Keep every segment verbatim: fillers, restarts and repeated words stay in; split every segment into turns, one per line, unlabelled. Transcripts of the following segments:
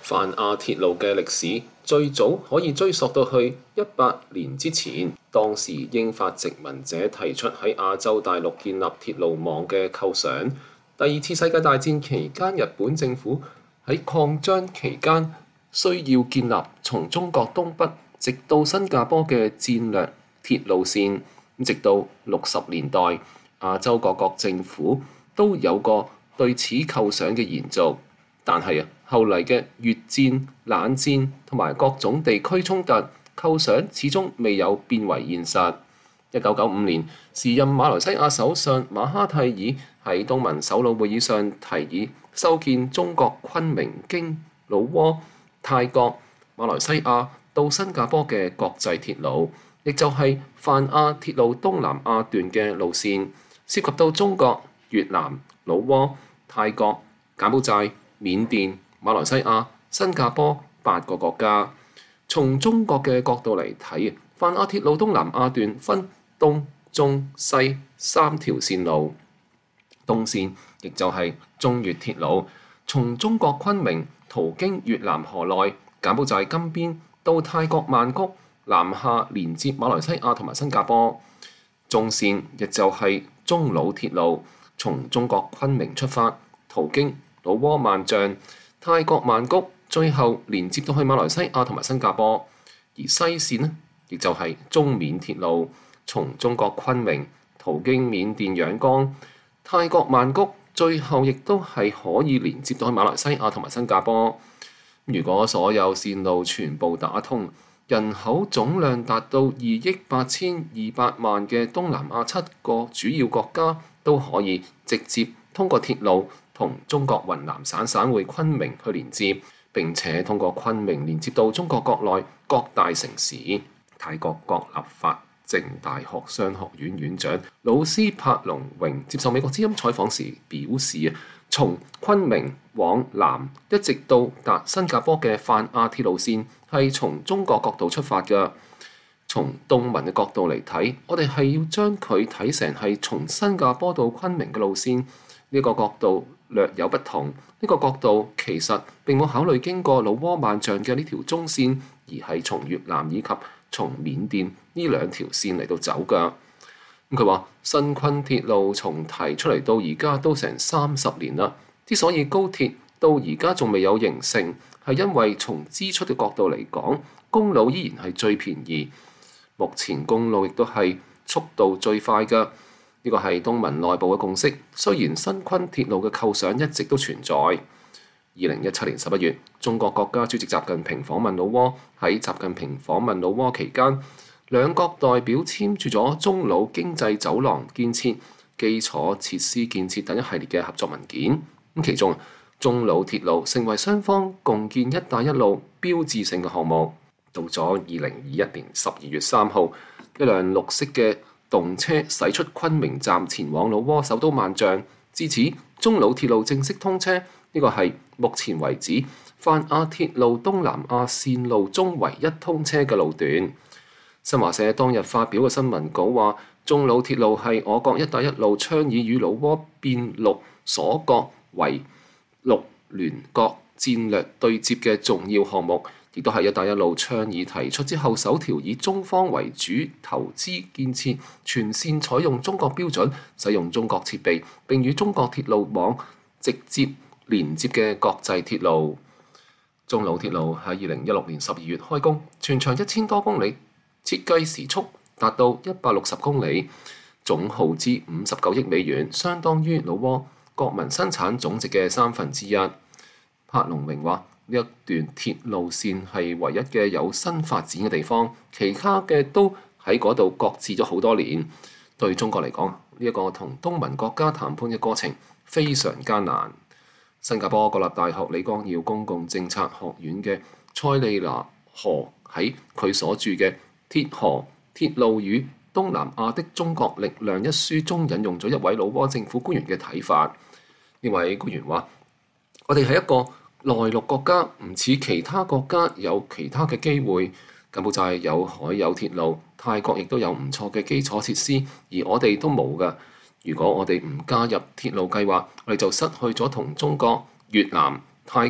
泛亞鐵路嘅歷史最早可以追溯到去一百年之前，當時英法殖民者提出喺亞洲大陸建立鐵路網嘅構想。第二次世界大戰期間，日本政府喺擴張期間需要建立從中國東北直到新加坡嘅戰略鐵路線。直到六十年代，亞洲各國政府都有過對此構想嘅延續，但係啊，後嚟嘅越戰、冷戰同埋各種地區衝突構想始終未有變為現實。一九九五年，時任馬來西亞首相馬哈蒂爾喺東盟首腦會議上提議修建中國昆明經老撾、泰國、馬來西亞到新加坡嘅國際鐵路，亦就係泛亞鐵路東南亞段嘅路線，涉及到中國、越南、老撾、泰國、柬埔寨、緬甸、馬來西亞、新加坡八個國家。從中國嘅角度嚟睇，泛亞鐵路東南亞段分東、中、西三條線路。東線亦就係中越鐵路，從中國昆明途經越南河內、柬埔寨金邊到泰國曼谷，南下連接馬來西亞同埋新加坡。中線亦就係中老鐵路，從中國昆明出發，途經老撾萬象、泰國曼谷，最後連接到去馬來西亞同埋新加坡。而西線呢，亦就係中緬鐵路，從中國昆明途經緬甸仰光、泰國曼谷，最後亦都係可以連接到去馬來西亞同埋新加坡。如果所有線路全部打通，人口總量達到二億八千二百萬嘅東南亞七個主要國家都可以直接通過鐵路同中國雲南省省會昆明去連接，並且通過昆明連接到中國國內各大城市。泰國國立法政大學商學院院長老師柏龍榮接受美國之音採訪時表示，從昆明往南一直到達新加坡嘅泛亞鐵路線係從中國角度出發嘅。從東盟嘅角度嚟睇，我哋係要將佢睇成係從新加坡到昆明嘅路線。呢個角度略有不同。呢個角度其實並冇考慮經過老撾萬象嘅呢條中線，而係從越南以及從緬甸呢兩條線嚟到走㗎。佢話新昆鐵路從提出嚟到而家都成三十年啦，之所以高鐵到而家仲未有形成，係因為從支出嘅角度嚟講，公路依然係最便宜。目前公路亦都係速度最快嘅，呢個係東盟內部嘅共識。雖然新昆鐵路嘅構想一直都存在。二零一七年十一月，中國國家主席習近平訪問老撾。喺習近平訪問老撾期間，兩國代表簽署咗中老經濟走廊建設、基礎設施建設等一系列嘅合作文件。咁其中，中老鐵路成為雙方共建「一帶一路」標誌性嘅項目。到咗二零二一年十二月三號，一輛綠色嘅動車駛出昆明站，前往老撾首都萬象。至此，中老鐵路正式通車。呢個係目前為止泛亞鐵路東南亞線路中唯一通車嘅路段。新華社當日發表嘅新聞稿話，中老鐵路係我國「一帶一路」倡議與老撾變綠鎖國為綠聯國戰略對接嘅重要項目，亦都係「一帶一路」倡議提出之後首條以中方為主投資建設、全線採用中國標準、使用中國設備並與中國鐵路網直接連接嘅國際鐵路。中老鐵路喺二零一六年十二月開工，全長一千多公里，設計時速達到一百六十公里，總耗資五十九億美元，相當於老撾國民生產總值嘅三分之一。柏龍榮話：呢一段鐵路線係唯一嘅有新發展嘅地方，其他嘅都喺嗰度擱置咗好多年。對中國嚟講，呢一個同東盟國家談判嘅過程非常艱難。新加坡國立大學李光耀公共政策學院嘅蔡利娜何喺佢所著嘅《鐵河鐵路與東南亞的中國力量》一書中引用咗一位老撾政府官員嘅睇法。呢位官員話：我哋係一個內陸國家，唔似其他國家有其他嘅機會。柬埔寨有海有鐵路，泰國亦都有唔錯嘅基礎設施，而我哋都冇㗎。如果我哋唔加入鐵路計劃，我哋就失去咗同中國、越南、泰國、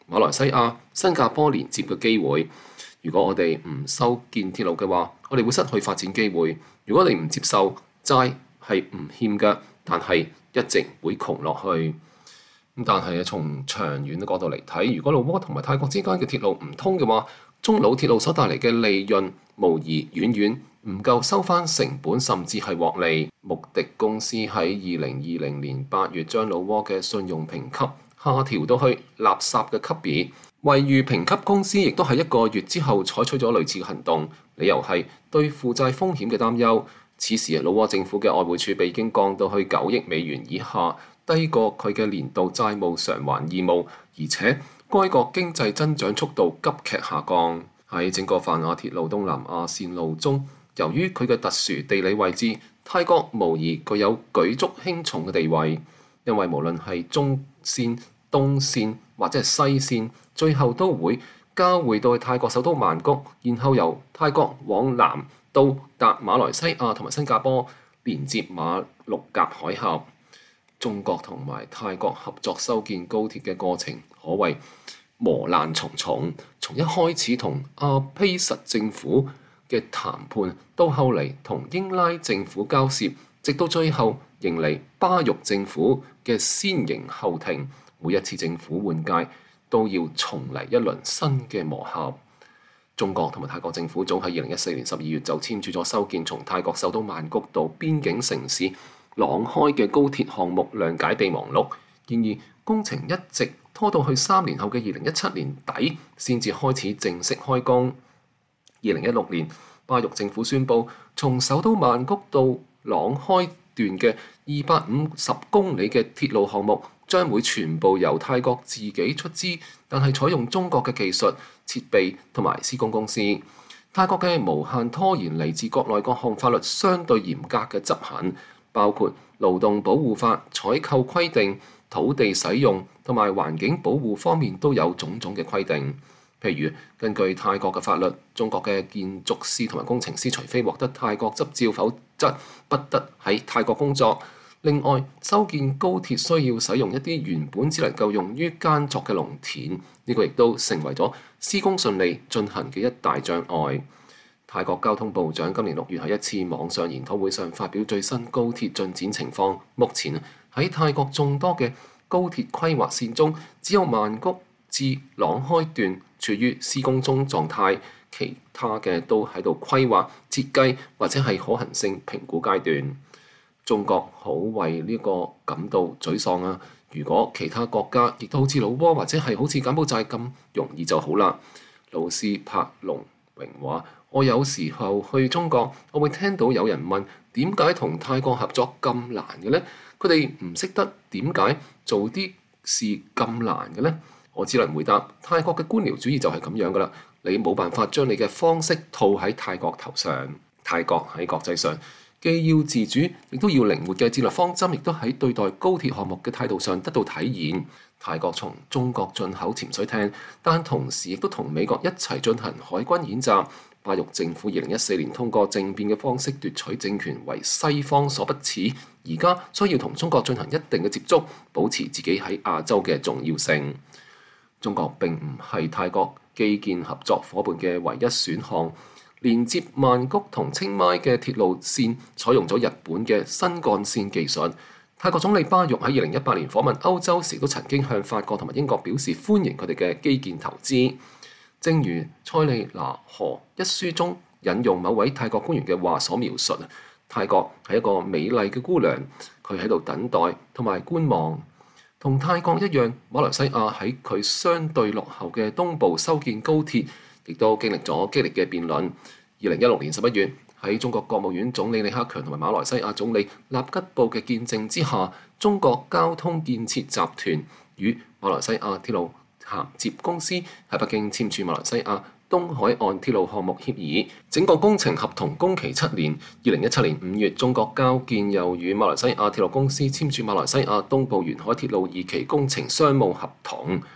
馬來西亞、新加坡連接嘅機會。如果我哋唔修建鐵路嘅話，我哋會失去發展機會。如果你唔接受債係唔欠嘅，但係一直會窮落去。咁但係從長遠嘅角度嚟睇，如果老撾同埋泰國之間嘅鐵路唔通嘅話，中老鐵路所帶嚟嘅利潤無疑遠遠唔夠收翻成本，甚至係獲利。穆迪公司喺二零二零年八月將老撾嘅信用評級下調到去垃圾嘅級別。惠譽評級公司亦都喺一個月之後採取咗類似嘅行動，理由係對負債風險嘅擔憂。此時老撾政府嘅外匯儲備已經降到去九億美元以下，低過佢嘅年度債務償還義務，而且該國經濟增長速度急劇下降。喺整個泛亞鐵路東南亞線路中，由於佢嘅特殊地理位置，泰國無疑具有舉足輕重嘅地位，因為無論係中線、東線或者係西線，最後都會交匯到去泰國首都曼谷，然後由泰國往南到達馬來西亞同埋新加坡，連接馬六甲海峽。中國同埋泰國合作修建高鐵嘅過程可謂磨難重重，從一開始同阿披實政府嘅談判，到後嚟同英拉政府交涉，直到最後迎嚟巴育政府嘅先迎後停。每一次政府換屆，都要重嚟一輪新嘅磨合。中國同埋泰國政府早喺二零一四年十二月就簽署咗修建從泰國首都曼谷到邊境城市朗開嘅高鐵項目諒解備忘錄。然而工程一直拖到去三年後嘅二零一七年底先至開始正式開工。二零一六年，巴育政府宣布從首都曼谷到朗開段嘅二百五十公里嘅鐵路項目將會全部由泰國自己出資，但係採用中國嘅技術、設備同埋施工公司。泰國嘅無限拖延嚟自國內各項法律相對嚴格嘅執行，包括勞動保護法、採購規定、土地使用同埋環境保護方面都有種種嘅規定。譬如根據泰國嘅法律，中國嘅建築師同埋工程師除非獲得泰國執照，否則不得喺泰國工作。另外，修建高鐵需要使用一啲原本只能夠用於耕作嘅農田，呢、這個亦都成為咗施工順利進行嘅一大障礙。泰國交通部長今年六月喺一次網上研討會上發表最新高鐵進展情況。目前喺泰國眾多嘅高鐵規劃線中，只有曼谷至朗開段處於施工中狀態，其他嘅都喺度規劃、設計或者係可行性評估階段。中國好為呢個感到沮喪啊！如果其他國家亦都好似老撾或者係好似柬埔寨咁容易就好啦。老師柏龍榮話：我有時候去中國，我會聽到有人問點解同泰國合作咁難嘅呢？佢哋唔識得點解做啲事咁難嘅呢？我只能回答：泰國嘅官僚主義就係咁樣噶啦，你冇辦法將你嘅方式套喺泰國頭上。泰國喺國際上既要自主，亦都要靈活嘅戰略方針，亦都喺對待高鐵項目嘅態度上得到體現。泰國從中國進口潛水艇，但同時亦都同美國一齊進行海軍演習。巴育政府二零一四年通過政變嘅方式奪取政權，為西方所不齒。而家需要同中國進行一定嘅接觸，保持自己喺亞洲嘅重要性。中國並唔係泰國基建合作伙伴嘅唯一選項。連接曼谷同清邁嘅鐵路線採用咗日本嘅新幹線技術。泰國總理巴育喺二零一八年訪問歐洲時，都曾經向法國同埋英國表示歡迎佢哋嘅基建投資。正如塞利拿河一書中引用某位泰國官員嘅話所描述，泰國係一個美麗嘅姑娘，佢喺度等待同埋觀望。同泰國一樣，馬來西亞喺佢相對落後嘅東部修建高鐵，亦都經歷咗激烈嘅辯論。二零一六年十一月，喺中國國務院總理李克強同埋馬來西亞總理納吉布嘅見證之下，中國交通建設集團與馬來西亞鐵路銜接公司喺北京簽署馬來西亞東海岸鐵路項目協議，整個工程合同工期七年。二零一七年五月，中國交建又與馬來西亞鐵路公司簽署馬來西亞東部沿海鐵路二期工程商務合同。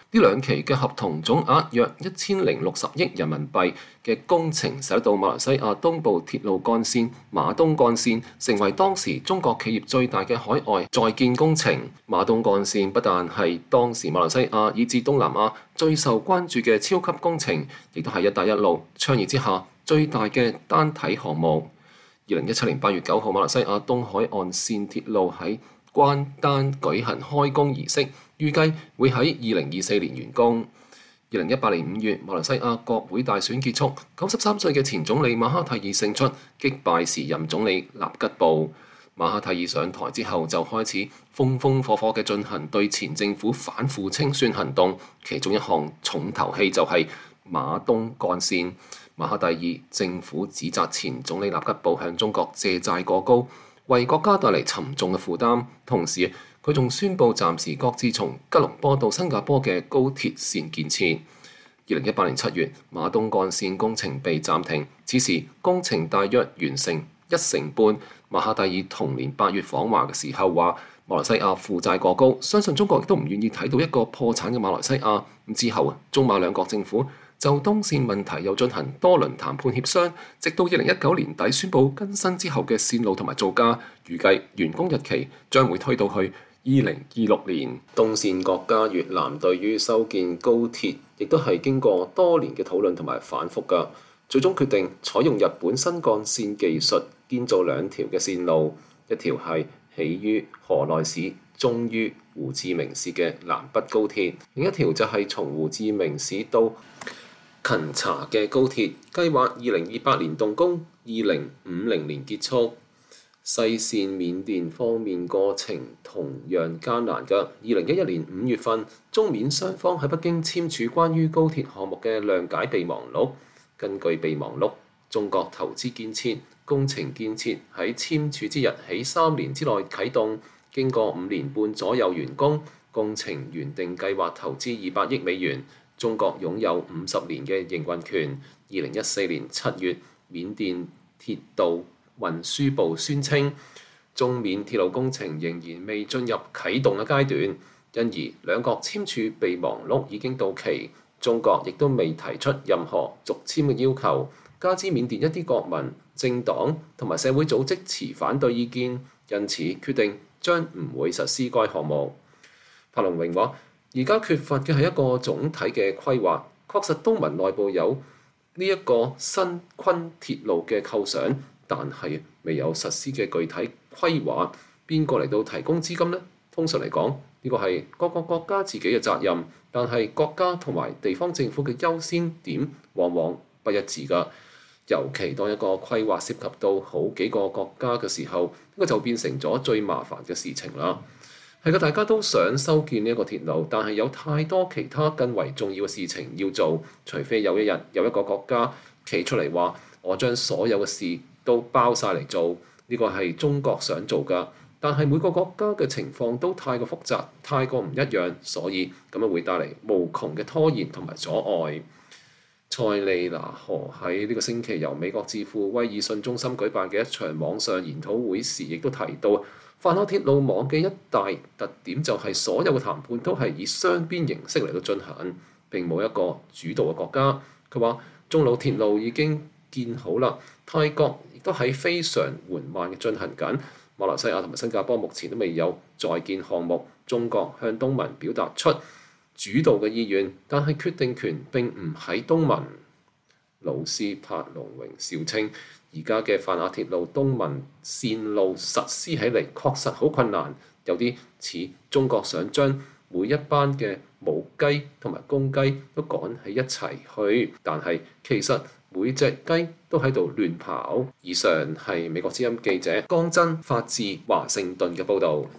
呢兩期嘅合同總額約一千零六十億人民幣嘅工程，使到馬來西亞東部鐵路幹線馬東幹線成為當時中國企業最大嘅海外在建工程。馬東幹線不但係當時馬來西亞以至東南亞最受關注嘅超級工程，亦都係一帶一路倡議之下最大嘅單體項目。二零一七年八月九號，馬來西亞東海岸線鐵路喺關丹舉行開工儀式，預計會喺二零二四年完工。二零一八年五月，馬來西亞國會大選結束，九十三歲嘅前總理馬哈蒂爾勝出，擊敗時任總理納吉布。馬哈蒂爾上台之後，就開始風風火火嘅進行對前政府反腐清算行動，其中一項重頭戲就係馬東幹線。馬哈蒂爾政府指責前總理納吉布向中國借債過高，為國家帶嚟沉重嘅負擔。同時，佢仲宣布暫時擱置從吉隆坡到新加坡嘅高鐵線建設。二零一八年七月，馬東幹線工程被暫停，此時工程大約完成一成半。馬哈蒂爾同年八月訪華嘅時候話：馬來西亞負債過高，相信中國亦都唔願意睇到一個破產嘅馬來西亞。咁之後啊，中馬兩國政府就東線問題又進行多輪談判協商，直到二零一九年底宣布更新之後嘅線路同埋造價，預計完工日期將會推到去二零二六年。東線國家越南對於修建高鐵，亦都係經過多年嘅討論同埋反覆㗎，最終決定採用日本新幹線技術建造兩條嘅線路，一條係起於河內市，終於胡志明市嘅南北高鐵，另一條就係從胡志明市到勤查嘅高鐵，計劃二零二八年動工，二零五零年結束。西線緬甸方面過程同樣艱難嘅。二零一一年五月份，中緬雙方喺北京簽署關於高鐵項目嘅諒解備忘錄。根據備忘錄，中國投資建設工程建設喺簽署之日起三年之內啟動，經過五年半左右完工。工程原定計劃投資二百億美元，中國擁有五十年嘅營運權。二零一四年七月，緬甸鐵道運輸部宣稱，中緬鐵路工程仍然未進入啟動嘅階段，因而兩國簽署備忘錄已經到期，中國亦都未提出任何續簽嘅要求。加之緬甸一啲國民、政黨同埋社會組織持反對意見，因此決定將唔會實施該項目。柏龍榮話：而家缺乏嘅係一個總體嘅規劃，確實東盟內部有呢一個新昆鐵路嘅構想，但係未有實施嘅具體規劃，邊個嚟到提供資金呢？通常嚟講，呢個係各個國家自己嘅責任，但係國家同埋地方政府嘅優先點往往不一致㗎。尤其當一個規劃涉及到好幾個國家嘅時候，呢個就變成咗最麻煩嘅事情啦。係嘅，大家都想修建呢一個鐵路，但係有太多其他更為重要嘅事情要做，除非有一日有一個國家企出嚟話：我將所有嘅事都包晒嚟做，呢個係中國想做㗎。但係每個國家嘅情況都太過複雜，太過唔一樣，所以咁樣會帶嚟無窮嘅拖延同埋阻礙。塞利拿河喺呢個星期由美國智庫威爾遜中心舉辦嘅一場網上研討會時，亦都提到，泛亞鐵路網嘅一大特點就係所有嘅談判都係以雙邊形式嚟到進行，並冇一個主導嘅國家。佢話中老鐵路已經建好啦，泰國亦都喺非常緩慢嘅進行緊。馬來西亞同埋新加坡目前都未有在建項目。中國向東盟表達出主導嘅意願，但係決定權並唔喺東盟。老師柏龍榮笑稱，而家嘅泛亞鐵路東盟線路實施起嚟確實好困難，有啲似中國想將每一班嘅母雞同埋公雞都趕喺一齊去，但係其實每隻雞都喺度亂跑。以上係美國之音記者江真發自華盛頓嘅報導。